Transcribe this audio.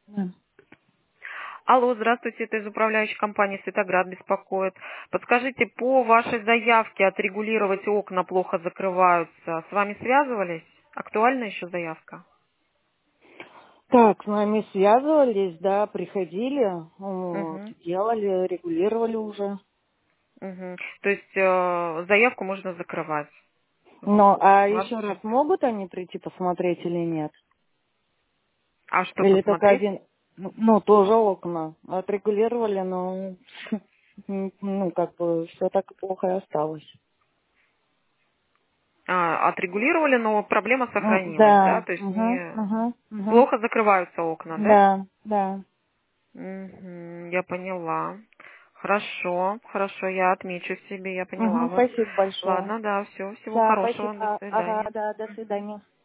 Да. Алло, здравствуйте, это из управляющей компании «Светоград» беспокоит. Подскажите, по вашей заявке отрегулировать окна плохо закрываются, с вами связывались? Актуальна еще заявка? Так, с нами связывались, да, приходили, вот, Угу, делали, регулировали уже. угу. То есть заявку можно закрывать. Но, а Вас- еще раз могут они прийти посмотреть или нет? А что Или только посмотреть? один, ну, тоже окна. Отрегулировали, но, ну, как бы, все так плохо и осталось. Отрегулировали, но проблема сохранилась, да? Да, То есть не угу. плохо закрываются окна, да? Да, да. Мгм, я поняла. Хорошо, хорошо, я отмечу себе, я поняла Угу, вас. спасибо большое. Ладно, да, все, всего Да, хорошего, до спасибо. Ага, свидания. да, до свидания.